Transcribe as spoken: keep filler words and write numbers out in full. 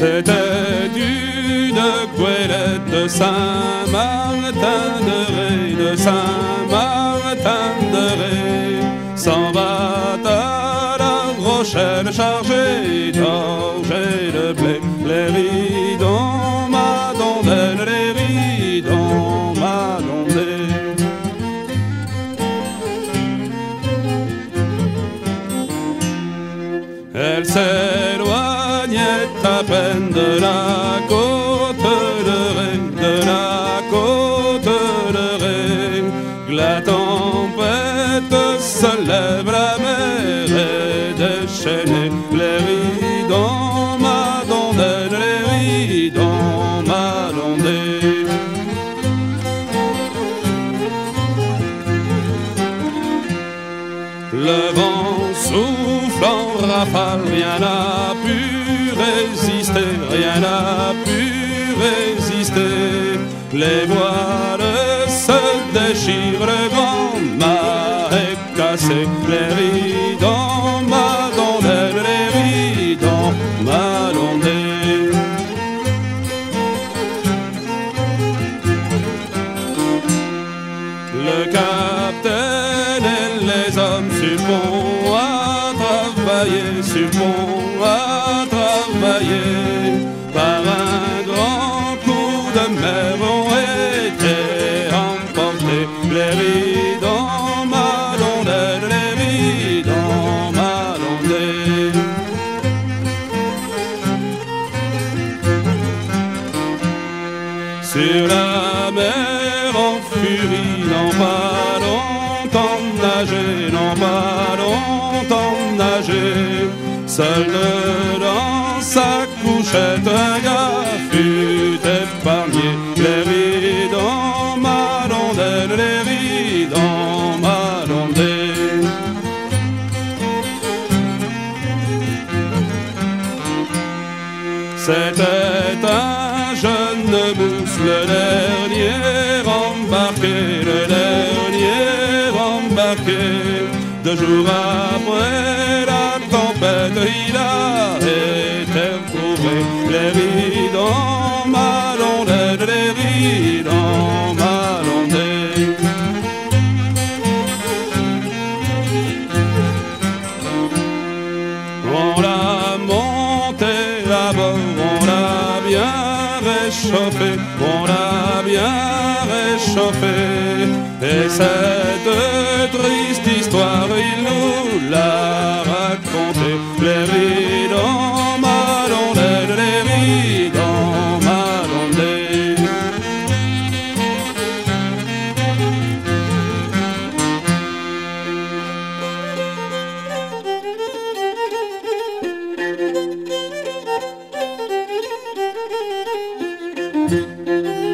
C'était une goélette de Saint-Martin-de-Ré, de Saint-Martin-de-Ré, s'en va à la Rochelle chargée d'orge et de blé. Les ridons, ma dondelle, les ridons, ma dondelle. Elle s'éloignait à peine de la côte de Ré, de la côte de Ré. La tempête se lève, la mer est déchaînée. Les ridons, ma dondelle, les ridons, ma dondelle. Le vent souffle en rafale, rien n'a pu résister, rien n'a pu résister. Les voiles se déchirent, le grand mât est cassé. Les ridons, ma dondelle, les ridons, ma dondelle. Le capitaine et les hommes sur le pont à travailler, sur le pont à travailler. Par un grand coup de mer ont été emportés. Les ridons, ma dondelle, les ridons, ma dondelle. Sur la mer en furie, non pas longtemps nager, non pas longtemps nager. Seul dans sa couchette un gars fut épargné. Les ridons, ma dondelle, les ridons, ma dondelle. C'était un jeune mousse, le dernier embarqué, le dernier embarqué. Deux jours après la tempête, il a été retrouvé. Les ridons, ma dondelle, les ridons, ma dondelle. On l'a monté là-bas, on l'a bien réchauffé, on l'a bien réchauffé. Et cette triste histoire, il nous l'a raconté. Les ridons, ma dondelle, les ridons, ma dondelle. Thank you.